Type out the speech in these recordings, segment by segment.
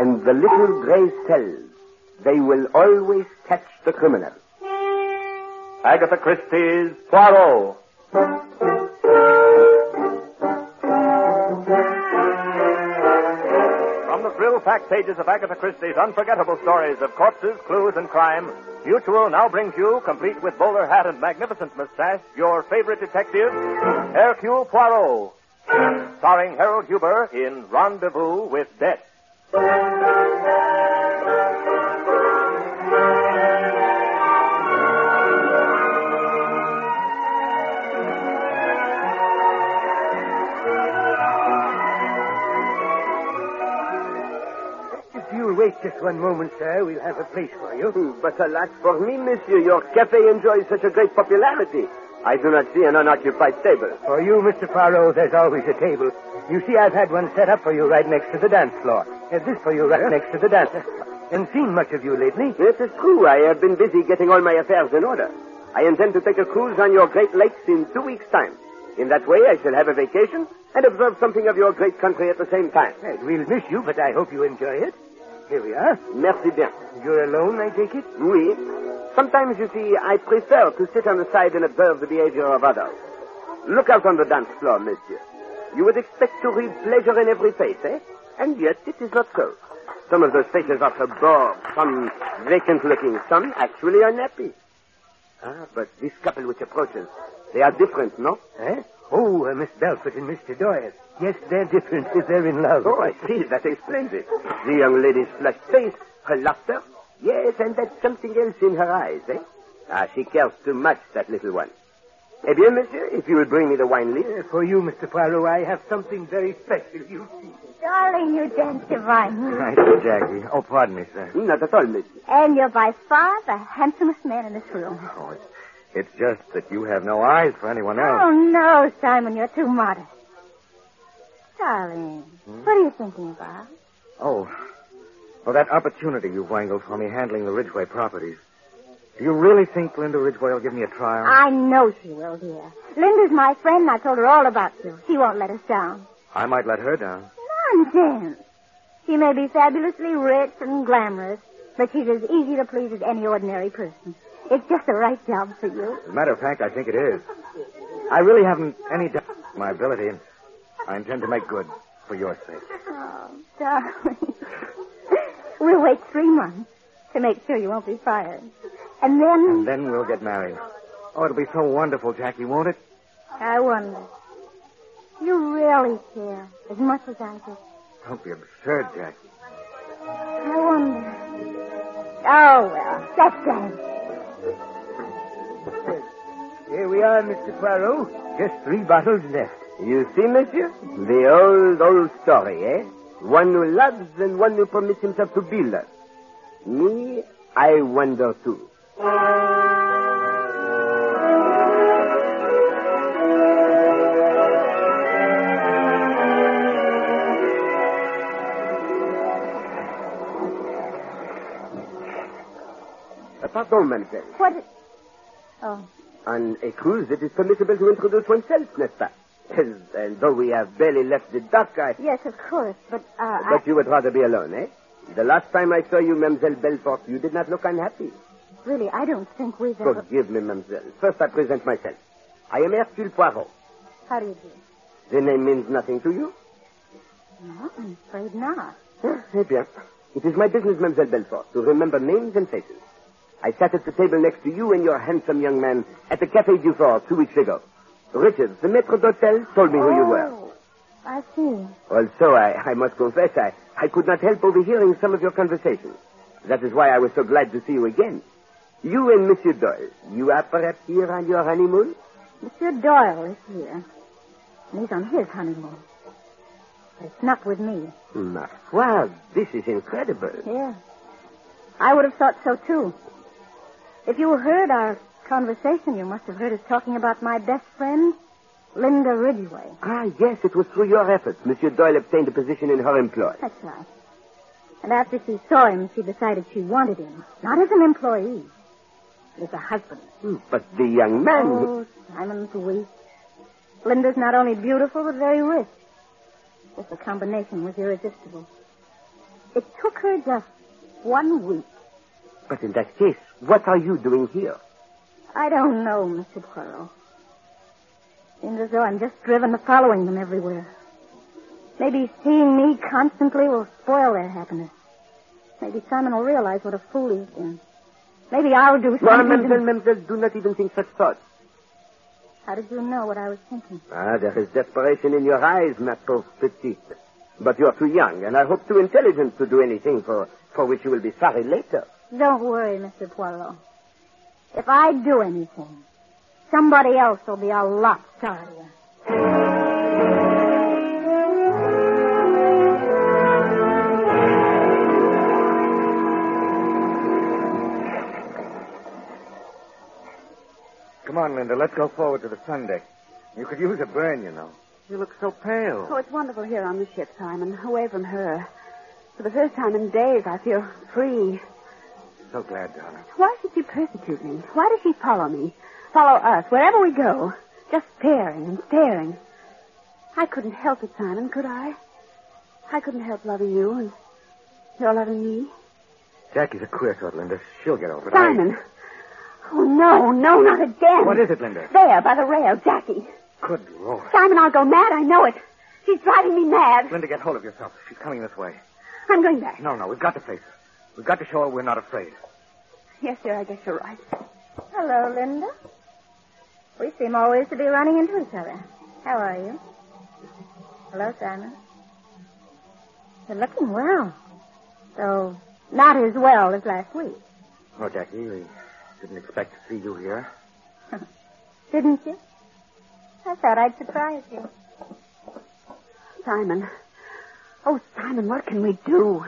and the little gray cells, they will always catch the criminal. Agatha Christie's Poirot. From the thrill-packed pages of Agatha Christie's unforgettable stories of corpses, clues, and crime, Mutual now brings you, complete with bowler hat and magnificent mustache, your favorite detective, Hercule Poirot, starring Harold Huber in Rendezvous with Death. Wait just one moment, sir. We'll have a place for you. But alas for me, monsieur, your cafe enjoys such a great popularity. I do not see an unoccupied table. For you, Mr. Poirot, there's always a table. You see, I've had one set up for you right next to the dance floor. This for you right next to the dance. And seen much of you lately. It is true. I have been busy getting all my affairs in order. I intend to take a cruise on your Great Lakes in 2 weeks' time. In that way, I shall have a vacation and observe something of your great country at the same time. We'll miss you, but I hope you enjoy it. Here we are. Merci bien. You're alone, I take it? Oui. Sometimes, you see, I prefer to sit on the side and observe the behavior of others. Look out on the dance floor, monsieur. You would expect to read pleasure in every face, eh? And yet, it is not so. Some of those faces are so bored, some vacant-looking, some actually unhappy. But this couple which approaches, they are different, no? Eh? Oh, Miss Belford and Mr. Doyle. Yes, they're different. They're in love. Oh, I see. That explains it. The young lady's flushed face, her laughter. Yes, and that something else in her eyes, eh? She cares too much, that little one. Eh bien, monsieur, if you will bring me the wine list. For you, Mr. Poirot, I have something very special, you see. Darling, you dance divinely. Thank you, Jackie. Oh, pardon me, sir. Not at all, monsieur. And you're by far the handsomest man in this room. Oh, it's just that you have no eyes for anyone else. Oh, no, Simon, you're too modest. Darling, what are you thinking about? Oh, well, that opportunity you wangled for me handling the Ridgeway properties. Do you really think Linda Ridgeway will give me a trial? I know she will, dear. Linda's my friend, and I told her all about you. She won't let us down. I might let her down. Nonsense. She may be fabulously rich and glamorous, but she's as easy to please as any ordinary person. It's just the right job for you. As a matter of fact, I think it is. I really haven't any doubt of my ability, and I intend to make good for your sake. Oh, darling. We'll wait 3 months to make sure you won't be fired. And then... And then we'll get married. Oh, it'll be so wonderful, Jackie, won't it? I wonder. You really care as much as I do. Don't be absurd, Jackie. I wonder. Oh, well, that's grand. Here we are, Mr. Poirot. Just 3 bottles left. You see, monsieur? The old story, eh? One who loves and one who permits himself to be loved. Me, I wonder too. Pardon, mademoiselle. What is... Oh. On a cruise, it is permissible to introduce oneself, n'est-ce pas? And though we have barely left the dock, Yes, of course, but, But you would rather be alone, eh? The last time I saw you, Mademoiselle Belfort, you did not look unhappy. Really, I don't think we've ever... Forgive me, mademoiselle. First, I present myself. I am Hercule Poirot. How do you do? The name means nothing to you? No, I'm afraid not. Eh bien. It is my business, Mademoiselle Belfort, to remember names and faces. I sat at the table next to you and your handsome young man at the Café du Fort 2 weeks ago. Richard, the maître d'hôtel, told me who you were. Oh, I see. Also, I must confess, I could not help overhearing some of your conversations. That is why I was so glad to see you again. You and Monsieur Doyle, you are perhaps here on your honeymoon? Monsieur Doyle is here. And he's on his honeymoon. But it's not with me. Ma foi, this is incredible. Yeah. I would have thought so, too. If you heard our conversation, you must have heard us talking about my best friend, Linda Ridgeway. Ah, yes, it was through your efforts. Monsieur Doyle obtained a position in her employ. That's right. And after she saw him, she decided she wanted him. Not as an employee, but as a husband. But the young man... Oh, Simon's weak. Linda's not only beautiful, but very rich. Just the combination was irresistible. It took her just 1 week. But in that case, what are you doing here? I don't know, Mr. Poirot. Seems as though I'm just driven to following them everywhere. Maybe seeing me constantly will spoil their happiness. Maybe Simon will realize what a fool he's been. Maybe I'll do something. Mademoiselle, do not even think such thoughts. How did you know what I was thinking? There is desperation in your eyes, ma pauvre petite. But you're too young, and I hope too intelligent to do anything for which you will be sorry later. Don't worry, Mr. Poirot. If I do anything, somebody else will be a lot sorrier. Come on, Linda. Let's go forward to the sun deck. You could use a burn, you know. You look so pale. Oh, it's wonderful here on the ship, Simon, away from her. For the first time in days, I feel free. So glad, darling. Why should she persecute me? Why does she follow me? Follow us, wherever we go. Just staring and staring. I couldn't help it, Simon, could I? I couldn't help loving you, and you're loving me. Jackie's a queer sort, Linda. She'll get over it. Simon! Oh, no, not again. What is it, Linda? There, by the rail, Jackie. Good Lord. Simon, I'll go mad, I know it. She's driving me mad. Linda, get hold of yourself. She's coming this way. I'm going back. No, we've got to face her. We've got to show her we're not afraid. Yes, dear, I guess you're right. Hello, Linda. We seem always to be running into each other. How are you? Hello, Simon. You're looking well. Though not as well as last week. Oh, Jackie, we didn't expect to see you here. Didn't you? I thought I'd surprise you. Simon. Oh, Simon, what can we do?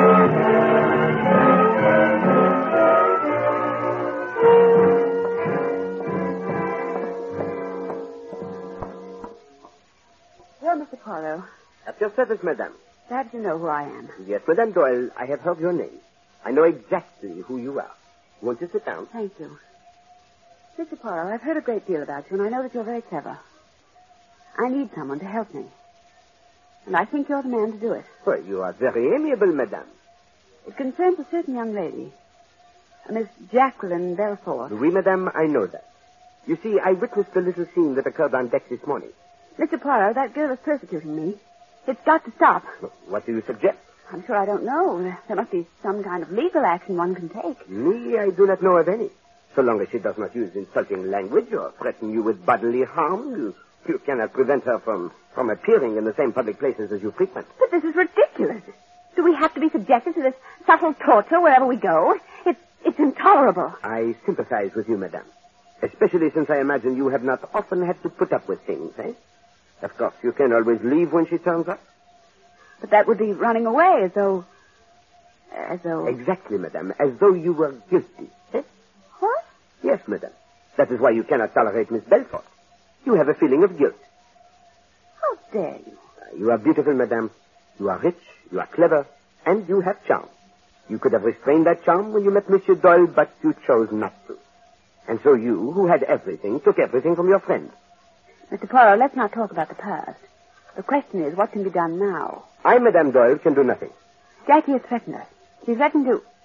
Well, Mr. Poirot. At your service, madame. Glad to know who I am. Yes, Madame Doyle, I have heard your name. I know exactly who you are. Won't you sit down? Thank you. Mr. Poirot, I've heard a great deal about you, and I know that you're very clever. I need someone to help me. And I think you're the man to do it. Well, you are very amiable, madame. It concerns a certain young lady, a Miss Jacqueline Belfort. Oui, madame, I know that. You see, I witnessed the little scene that occurred on deck this morning. Mr. Poirot, that girl is persecuting me. It's got to stop. What do you suggest? I'm sure I don't know. There must be some kind of legal action one can take. Me, I do not know of any. So long as she does not use insulting language or threaten you with bodily harm, you cannot prevent her from appearing in the same public places as you frequent. But this is ridiculous. Do we have to be subjected to this subtle torture wherever we go? It's intolerable. I sympathize with you, madame. Especially since I imagine you have not often had to put up with things, eh? Of course, you can always leave when she turns up. But that would be running away as though... Exactly, madame. As though you were guilty. Eh? What? Yes, madame. That is why you cannot tolerate Miss Belfort. You have a feeling of guilt. How dare you? You are beautiful, madame. You are rich, you are clever, and you have charm. You could have restrained that charm when you met Monsieur Doyle, but you chose not to. And so you, who had everything, took everything from your friend. Mr. Poirot, let's not talk about the past. The question is, what can be done now? I, Madame Doyle, can do nothing. Jackie has threatened us. She's threatened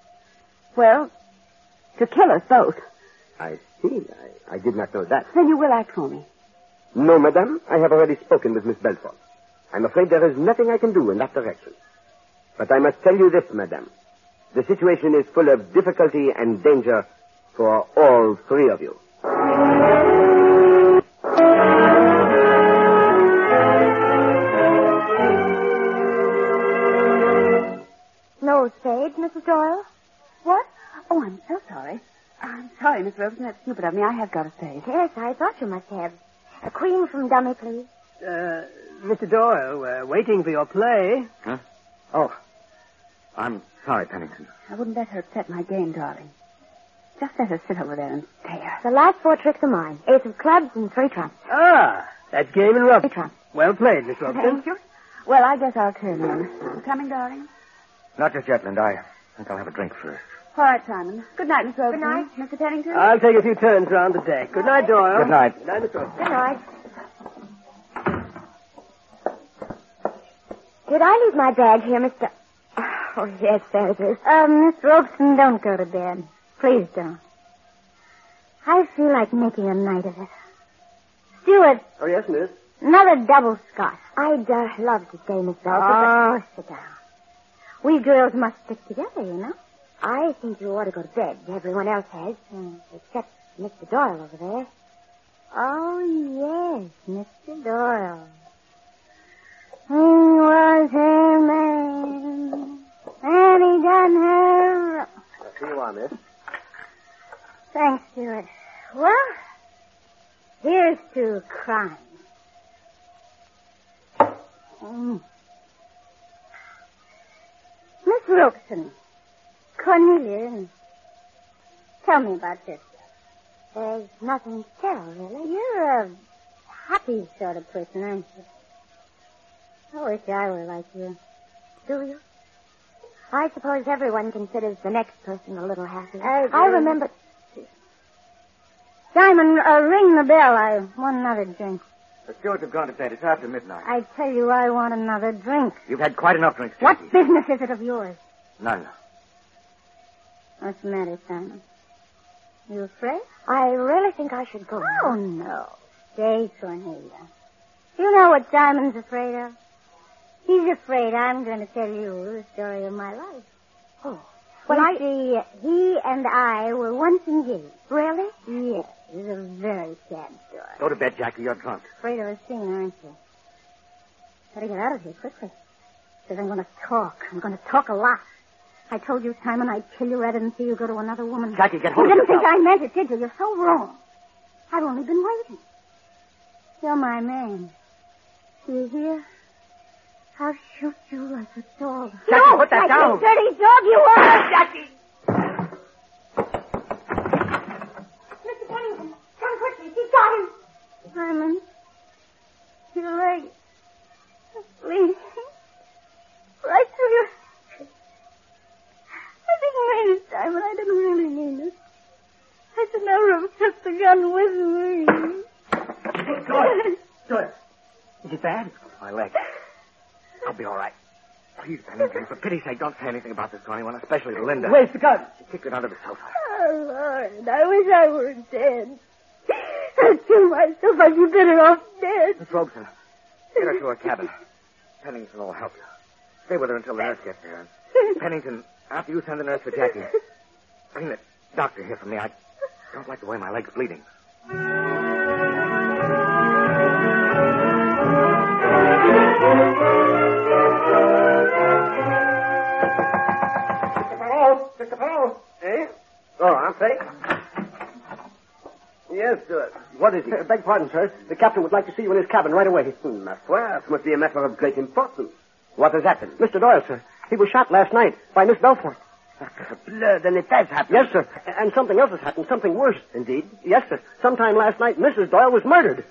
to kill us both. I see. I did not know that. Then you will act for me. No, madame. I have already spoken with Miss Belfort. I'm afraid there is nothing I can do in that direction. But I must tell you this, madame. The situation is full of difficulty and danger for all three of you. No spades, Mrs. Doyle? What? Oh, I'm so sorry. I'm sorry, Miss Robertson. That's stupid of me. I have got a spade. Yes, I thought you must have. A queen from dummy, please. Mr. Doyle, we're waiting for your play. Huh? Oh. I'm sorry, Pennington. I wouldn't let her upset my game, darling. Just let her sit over there and stare. The last 4 tricks are mine. Ace of clubs and 3 trumps. Ah, that's game and rub. 3 trumps. Well played, Miss Robertson. Thank you. Well, I guess I'll turn in. I'm coming, darling. Not just yet, Linda. I think I'll have a drink first. All right, Simon. Good night, Miss Robertson. Good night. Mr. Pennington. I'll take a few turns round the deck. Good night, Doyle. Good night. Good night, Miss Robertson. Good night. Did I leave my bag here, Mr... Oh, yes, that is. Miss Robeson, don't go to bed. Please don't. I feel like making a night of it. Stuart. Oh, yes, miss. Another double scotch. I'd love to stay, Miss Belford. Oh, sit down. We girls must stick together, you know. I think you ought to go to bed. Everyone else has. Except Mr. Doyle over there. Oh, yes, Mr. Doyle. He was her man, and he done her. Here you are, miss. Thanks, Stuart. Well, here's to crime. Miss Robeson, Cornelia, tell me about this. There's nothing to tell, really. You're a happy sort of person, aren't you? I wish I were like you. Do you? I suppose everyone considers the next person a little happy. I remember... Simon, ring the bell. I want another drink. The stewards have gone to bed. It's after midnight. I tell you, I want another drink. You've had quite enough drinks, What Jackie. business is it of yours? None. What's the matter, Simon? You afraid? I really think I should go. Oh, no. Stay, Cornelia. You know what Simon's afraid of? He's afraid I'm going to tell you the story of my life. Oh. Well, you see, he and I were once engaged. Really? Yes. It was a very sad story. Go to bed, Jackie. You're drunk. Afraid of a scene, aren't you? Better get out of here quickly. Because I'm going to talk. I'm going to talk a lot. I told you, Simon, I'd kill you rather than see you go to another woman. Jackie, get hold You of didn't think yourself. I meant it, did you? You're so wrong. I've only been waiting. You're my man. You hear? I'll shoot you like a dog. Jackie, put that like down. a dirty dog you are. Jackie! Mr. Pennington, come quickly. He got him. Simon, your leg is bleeding. Right through your... I didn't mean it, Simon. I didn't really mean it. I should never have took the gun with me. Doyle. Is it bad? My leg. I'll be all right. Please, Pennington, for pity's sake, don't say anything about this to anyone, especially to Linda. Where's the gun? She kicked it under the sofa. Oh, Lord, I wish I were dead. I'd kill myself. I'd be better off dead. Miss Robeson, get her to her cabin. Pennington will help you. Stay with her until the nurse gets there. And Pennington, after you send the nurse for Jackie, bring the doctor here for me. I don't like the way my leg's bleeding. Mr. Farrell. Eh? Oh, Humphrey? Yes, Stuart. What is it? Beg pardon, sir. The captain would like to see you in his cabin right away. Ma foi, it must be a matter of great importance. What has happened? Mr. Doyle, sir. He was shot last night by Miss Belfort. Blood, then it has happened. Yes, sir. And something else has happened. Something worse. Indeed? Yes, sir. Sometime last night, Mrs. Doyle was murdered.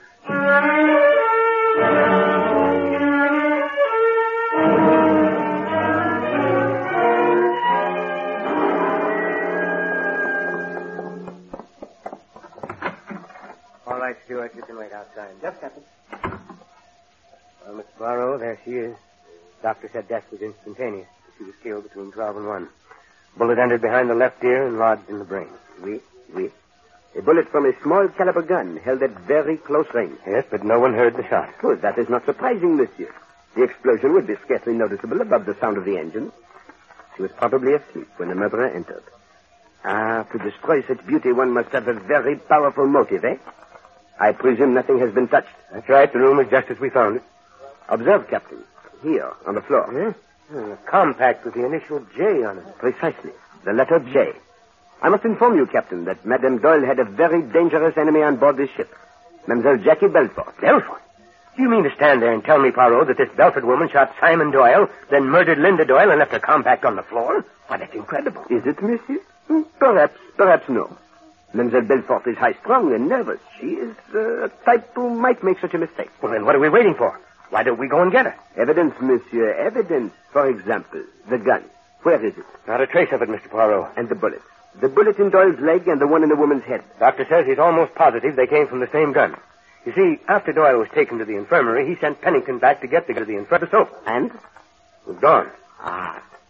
All right, Stuart, you can wait outside. Yes, Captain. Well, Miss Barrow, there she is. Doctor said death was instantaneous. She was killed between 12 and 1. Bullet entered behind the left ear and lodged in the brain. Oui. A bullet from a small caliber gun held at very close range. Yes, but no one heard the shot. Good, that is not surprising, monsieur. The explosion would be scarcely noticeable above the sound of the engine. She was probably asleep when the murderer entered. Ah, to destroy such beauty, one must have a very powerful motive, eh? I presume nothing has been touched. That's right. The room is just as we found it. Observe, Captain. Here, on the floor. A compact with the initial J on it. Precisely. The letter J. I must inform you, Captain, that Madame Doyle had a very dangerous enemy on board this ship. Mademoiselle Jackie Belfort. Belfort? Do you mean to stand there and tell me, Poirot, that this Belfort woman shot Simon Doyle, then murdered Linda Doyle and left her compact on the floor? Why, that's incredible. Is it, monsieur? Perhaps no. Mademoiselle Belfort is high-strung and nervous. She is a type who might make such a mistake. Well, then what are we waiting for? Why don't we go and get her? Evidence, monsieur, evidence. For example, the gun. Where is it? Not a trace of it, Mr. Poirot. And the bullets. The bullet in Doyle's leg and the one in the woman's head. Doctor says he's almost positive they came from the same gun. You see, after Doyle was taken to the infirmary, he sent Pennington back to get the gun to the infirmary sofa. And? It was gone. Ah.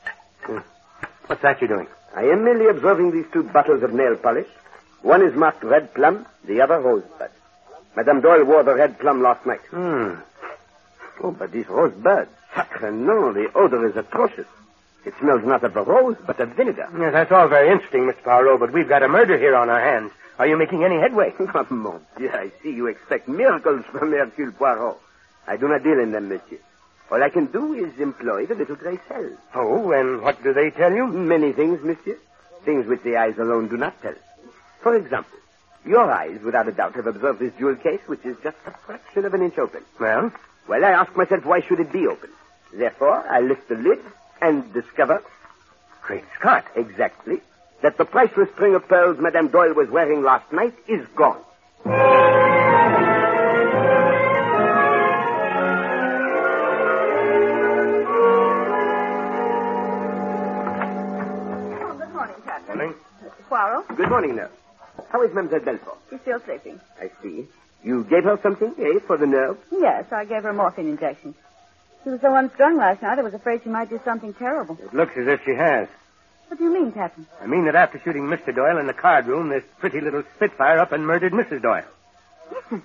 What's that you're doing? I am merely observing these two bottles of nail polish. One is marked red plum, the other rosebud. Madame Doyle wore the red plum last night. Oh, but this rosebud, sacre nom, the odor is atrocious. It smells not of the rose, but of vinegar. Yes, that's all very interesting, Mr. Poirot, but we've got a murder here on our hands. Are you making any headway? Oh, mon Dieu, I see you expect miracles from Hercule Poirot. I do not deal in them, monsieur. All I can do is employ the little gray cells. Oh, and what do they tell you? Many things, monsieur. Things which the eyes alone do not tell. For example, your eyes, without a doubt, have observed this jewel case, which is just a fraction of an inch open. Well? Well, I ask myself, why should it be open? Therefore, I lift the lid and discover... Great Scott. Exactly. That the priceless string of pearls Madame Doyle was wearing last night is gone. Good morning, Captain. Morning. Mr. Poirot. Good morning, nurse. How is Mademoiselle Belfort? She's still sleeping. I see. You gave her something, for the nerve? Yes, I gave her a morphine injection. She was so unstrung last night, I was afraid she might do something terrible. It looks as if she has. What do you mean, Captain? I mean that after shooting Mr. Doyle in the card room, this pretty little Spitfire up and murdered Mrs. Doyle. Mrs.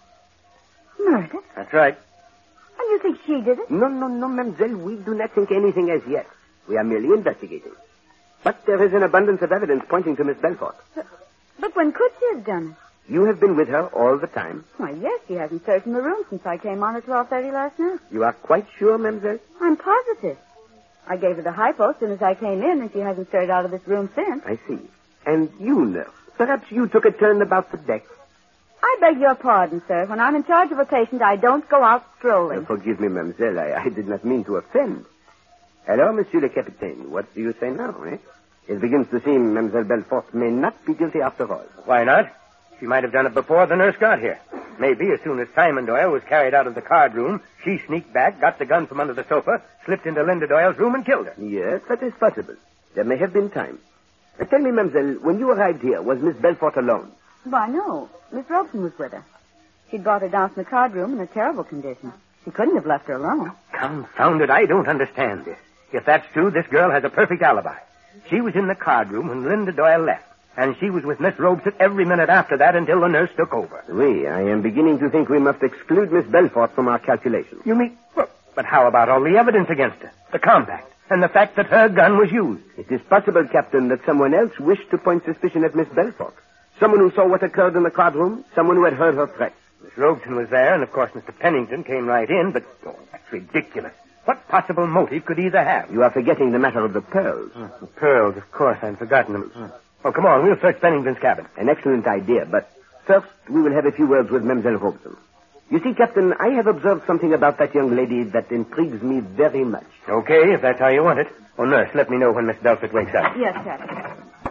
Doyle? Murdered? That's right. And you think she did it? No, mademoiselle. We do not think anything as yet. We are merely investigating. But there is an abundance of evidence pointing to Miss Belfort. But when could she have done it? You have been with her all the time. Why, yes, she hasn't searched the room since I came on at 12:30 last night. You are quite sure, mademoiselle? I'm positive. I gave her the hypo as soon as I came in, and she hasn't stirred out of this room since. I see. And you, nurse, perhaps you took a turn about the deck. I beg your pardon, sir. When I'm in charge of a patient, I don't go out strolling. Forgive me, mademoiselle. I did not mean to offend. Hello, monsieur le capitaine. What do you say now, eh? It begins to seem Mademoiselle Belfort may not be guilty after all. Why not? She might have done it before the nurse got here. Maybe as soon as Simon Doyle was carried out of the card room, she sneaked back, got the gun from under the sofa, slipped into Linda Doyle's room, and killed her. Yes, that is possible. There may have been time. Tell me, mademoiselle, when you arrived here, was Miss Belfort alone? Why, no. Miss Robeson was with her. She'd brought her down from the card room in a terrible condition. She couldn't have left her alone. Confound it, I don't understand this. If that's true, this girl has a perfect alibi. She was in the card room when Linda Doyle left, and she was with Miss Robeson every minute after that until the nurse took over. Oui, I am beginning to think we must exclude Miss Belfort from our calculations. You mean... Well, but how about all the evidence against her? The compact, and the fact that her gun was used. It is possible, Captain, that someone else wished to point suspicion at Miss Belfort. Someone who saw what occurred in the card room, someone who had heard her threats. Miss Robeson was there, and of course Mr. Pennington came right in, but... Oh, that's ridiculous. What possible motive could either have? You are forgetting the matter of the pearls. The pearls, of course, I'd forgotten them. Oh, come on, we'll search Pennington's cabin. An excellent idea, but first we will have a few words with Mademoiselle Robeson. You see, Captain, I have observed something about that young lady that intrigues me very much. Okay, if that's how you want it. Oh, nurse, let me know when Miss Belfort wakes up. Yes, Captain.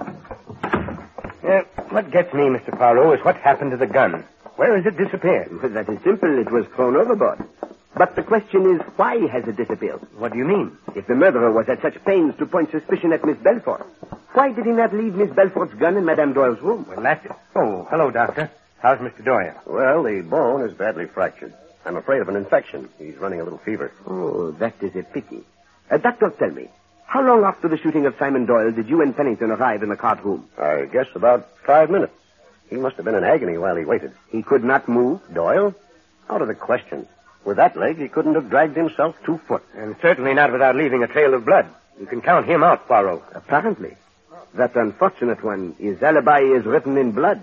What gets me, Mr. Poirot, is what happened to the gun. Where has it disappeared? Well, that is simple. It was thrown overboard. But the question is, why has it disappeared? What do you mean? If the murderer was at such pains to point suspicion at Miss Belfort, why did he not leave Miss Belfort's gun in Madame Doyle's room? Well, that's it. Oh, hello, Doctor. How's Mr. Doyle? Well, the bone is badly fractured. I'm afraid of an infection. He's running a little fever. Oh, that is a pity. Doctor, tell me, how long after the shooting of Simon Doyle did you and Pennington arrive in the card room? I guess about 5 minutes. He must have been in agony while he waited. He could not move? Doyle? Out of the question. With that leg, he couldn't have dragged himself 2 foot. And certainly not without leaving a trail of blood. You can count him out, Poirot. Apparently. That unfortunate one, his alibi is written in blood.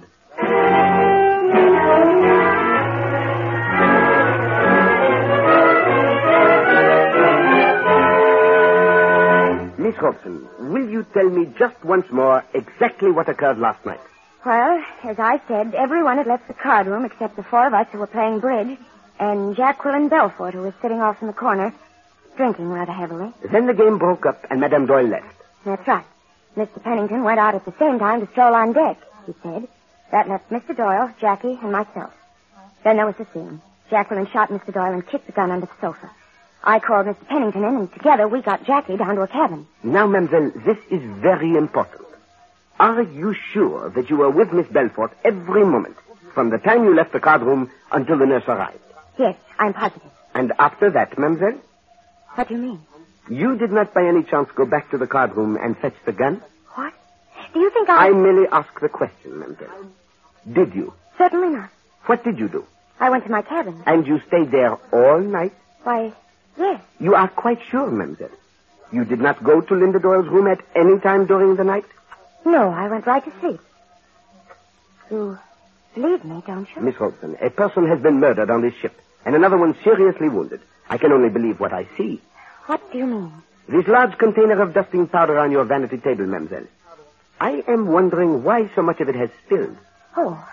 Miss Robeson, will you tell me just once more exactly what occurred last night? Well, as I said, everyone had left the card room except the four of us who were playing bridge, and Jacqueline Belfort, who was sitting off in the corner, drinking rather heavily. Then the game broke up and Madame Doyle left. That's right. Mr. Pennington went out at the same time to stroll on deck, he said. That left Mr. Doyle, Jackie, and myself. Then there was the scene. Jacqueline shot Mr. Doyle and kicked the gun under the sofa. I called Mr. Pennington in, and together we got Jackie down to a cabin. Now, mademoiselle, this is very important. Are you sure that you were with Miss Belfort every moment, from the time you left the card room until the nurse arrived? Yes, I'm positive. And after that, mademoiselle? What do you mean? You did not by any chance go back to the card room and fetch the gun? What? Do you think I merely ask the question, mademoiselle. Did you? Certainly not. What did you do? I went to my cabin. And you stayed there all night? Why, yes. You are quite sure, mademoiselle? You did not go to Linda Doyle's room at any time during the night? No, I went right to sleep. You believe me, don't you? Miss Robeson, a person has been murdered on this ship, and another one seriously wounded. I can only believe what I see. What do you mean? This large container of dusting powder on your vanity table, mademoiselle. I am wondering why so much of it has spilled. Oh,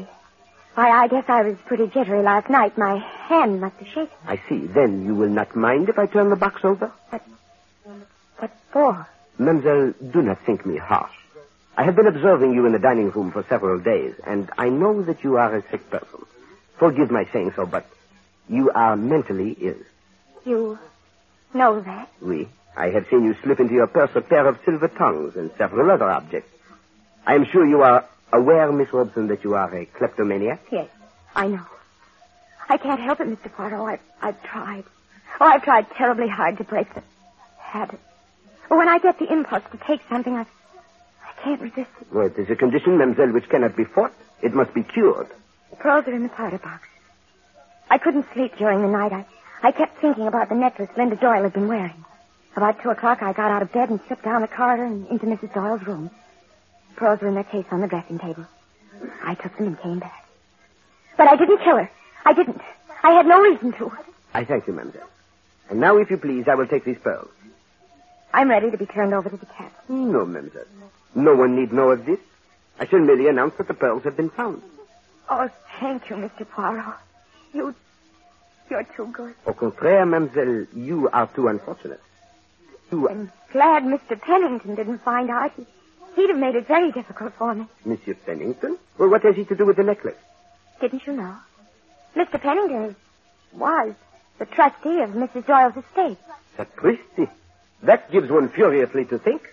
I guess I was pretty jittery last night. My hand must have shaken. I see. Then you will not mind if I turn the box over? What for? Mademoiselle, do not think me harsh. I have been observing you in the dining room for several days, and I know that you are a sick person. Forgive my saying so, but you are mentally ill. You know that? Oui. I have seen you slip into your purse a pair of silver tongues and several other objects. I am sure you are aware, Miss Robeson, that you are a kleptomaniac? Yes, I know. I can't help it, Mr. Poirot. I've tried. Oh, I've tried terribly hard to break the habit. But when I get the impulse to take something, I can't resist it. Well, it is a condition, mademoiselle, which cannot be fought. It must be cured. The pearls are in the powder box. I couldn't sleep during the night. I kept thinking about the necklace Linda Doyle had been wearing. About 2 o'clock, I got out of bed and slipped down the corridor and into Mrs. Doyle's room. The pearls were in their case on the dressing table. I took them and came back. But I didn't kill her. I didn't. I had no reason to. I thank you, mademoiselle. And now, if you please, I will take these pearls. I'm ready to be turned over to the captain. No, mademoiselle. No one need know of this. I shall merely announce that the pearls have been found. Oh, thank you, Mr. Poirot. You're too good. Au contraire, mademoiselle, you are too unfortunate. I'm glad Mr. Pennington didn't find out. He'd have made it very difficult for me. Monsieur Pennington? Well, what has he to do with the necklace? Didn't you know? Mr. Pennington was the trustee of Mrs. Doyle's estate. Sapristi. That gives one furiously to think.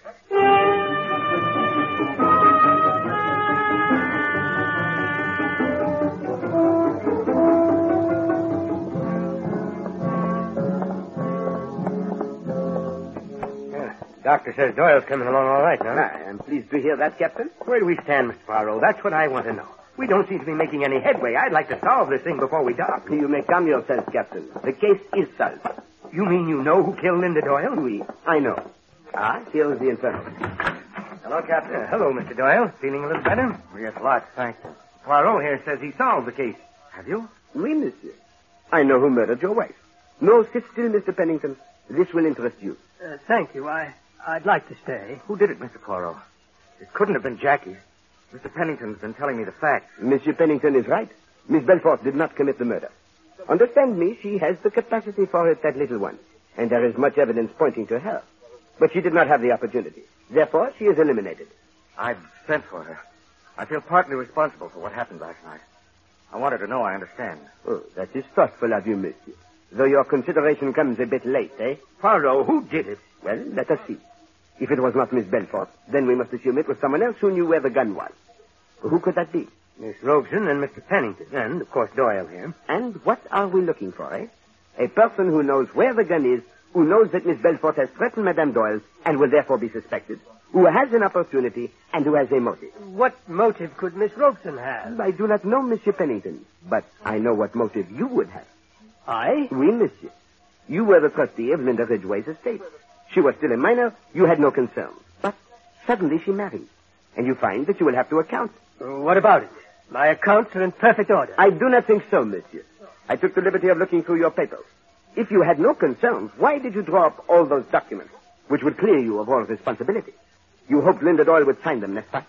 Doctor says Doyle's coming along all right now. I am pleased to hear that, Captain. Where do we stand, Mr. Poirot? That's what I want to know. We don't seem to be making any headway. I'd like to solve this thing before we dock. You may calm yourself, Captain. The case is solved. You mean you know who killed Linda Doyle? Oui, I know. Here is the infirmary. Hello, Captain. Hello, Mr. Doyle. Feeling a little better? Yes, lots, thanks. Poirot here says he solved the case. Have you? Oui, monsieur. I know who murdered your wife. No, sit still, Mr. Pennington. This will interest you. Thank you. I'd like to stay. Who did it, Mr. Poirot? It couldn't have been Jackie. Mr. Pennington's been telling me the facts. Monsieur Pennington is right. Miss Belfort did not commit the murder. Understand me, she has the capacity for it, that little one. And there is much evidence pointing to her. But she did not have the opportunity. Therefore, she is eliminated. I've sent for her. I feel partly responsible for what happened last night. I want her to know I understand. Oh, that is thoughtful of you, monsieur. Though your consideration comes a bit late, eh? Poirot, who did it? Well, let us see. If it was not Miss Belfort, then we must assume it was someone else who knew where the gun was. Who could that be? Miss Robeson and Mr. Pennington, and, of course, Doyle here. And what are we looking for, eh? A person who knows where the gun is, who knows that Miss Belfort has threatened Madame Doyle and will therefore be suspected, who has an opportunity, and who has a motive. What motive could Miss Robeson have? I do not know, Monsieur Pennington, but I know what motive you would have. I? Oui, monsieur. You were the trustee of Linda Ridgway's estate. She was still a minor. You had no concern. But suddenly she married. And you find that you will have to account. What about it? My accounts are in perfect order. I do not think so, monsieur. I took the liberty of looking through your papers. If you had no concerns, why did you draw up all those documents, which would clear you of all responsibility? You hoped Linda Doyle would sign them, n'est-ce pas?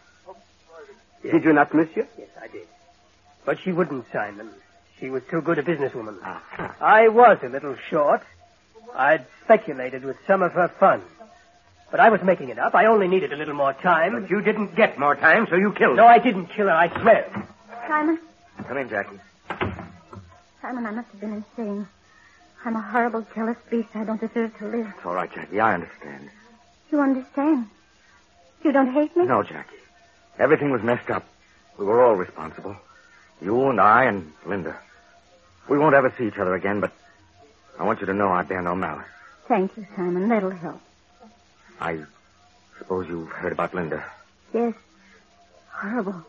Yes. Did you not, monsieur? Yes, I did. But she wouldn't sign them. She was too good a businesswoman. Ah. I was a little short. I'd speculated with some of her funds. But I was making it up. I only needed a little more time. But you didn't get more time, so you killed her. No, I didn't kill her, I swear. Simon? Come in, Jackie. Simon, I must have been insane. I'm a horrible, jealous beast. I don't deserve to live. It's all right, Jackie. I understand. You understand? You don't hate me? No, Jackie. Everything was messed up. We were all responsible. You and I and Linda. We won't ever see each other again, but I want you to know I bear no malice. Thank you, Simon. That'll help. I suppose you've heard about Linda. Yes. Horrible.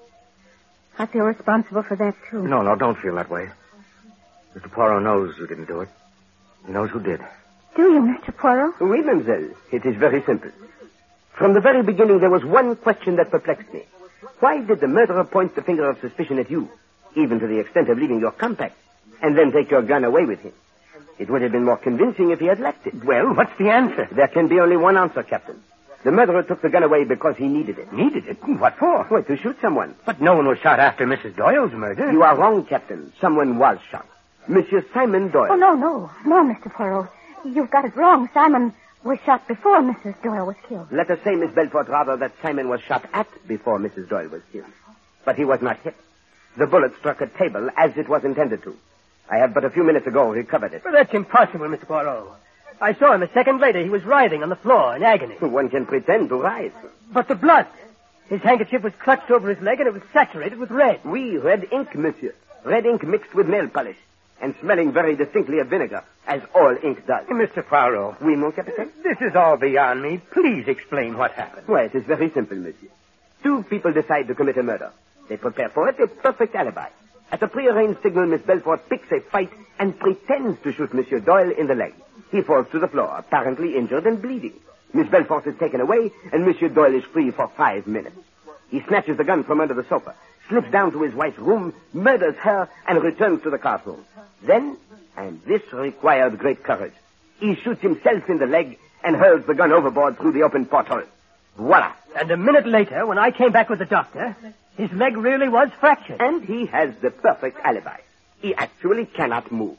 I feel responsible for that, too. No, don't feel that way. Mr. Poirot knows you didn't do it. He knows who did. Do you, Mr. Poirot? Oui, mademoiselle. It is very simple. From the very beginning, there was one question that perplexed me. Why did the murderer point the finger of suspicion at you, even to the extent of leaving your compact, and then take your gun away with him? It would have been more convincing if he had left it. Well, what's the answer? There can be only one answer, Captain. The murderer took the gun away because he needed it. Needed it? What for? Well, to shoot someone. But no one was shot after Mrs. Doyle's murder. You are wrong, Captain. Someone was shot. Monsieur Simon Doyle. Oh, no, Mr. Poirot. You've got it wrong. Simon was shot before Mrs. Doyle was killed. Let us say, Miss Belfort, rather, that Simon was shot at before Mrs. Doyle was killed. But he was not hit. The bullet struck a table as it was intended to. I have but a few minutes ago recovered it. Well, that's impossible, Mr. Poirot. I saw him a second later. He was writhing on the floor in agony. One can pretend to rise. But the blood. His handkerchief was clutched over his leg and it was saturated with red. Oui, red ink, monsieur. Red ink mixed with nail polish. And smelling very distinctly of vinegar, as all ink does. Mr. Poirot. Oui, mon capitaine? This is all beyond me. Please explain what happened. Well, it is very simple, monsieur. Two people decide to commit a murder. They prepare for it a perfect alibi. At a prearranged signal, Miss Belfort picks a fight and pretends to shoot Monsieur Doyle in the leg. He falls to the floor, apparently injured and bleeding. Miss Belfort is taken away, and Monsieur Doyle is free for 5 minutes. He snatches the gun from under the sofa, slips down to his wife's room, murders her, and returns to the card room. Then, and this required great courage, he shoots himself in the leg and hurls the gun overboard through the open porthole. Voila. And a minute later, when I came back with the doctor, his leg really was fractured. And he has the perfect alibi. He actually cannot move.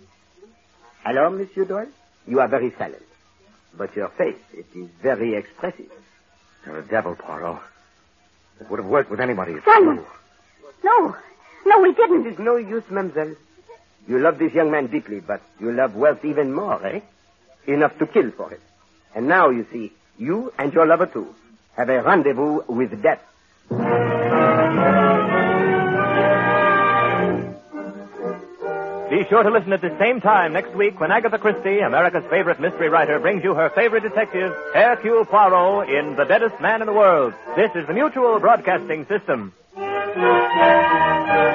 Hello, Monsieur Doyle? You are very silent. But your face, it is very expressive. You're a devil, Poirot. It would have worked with anybody. Simon! No, we didn't. It is no use, mademoiselle. You love this young man deeply, but you love wealth even more, eh? Enough to kill for it. And now, you see, you and your lover, too, have a rendezvous with death. Be sure to listen at the same time next week when Agatha Christie, America's favorite mystery writer, brings you her favorite detective, Hercule Poirot, in The Deadest Man in the World. This is the Mutual Broadcasting System.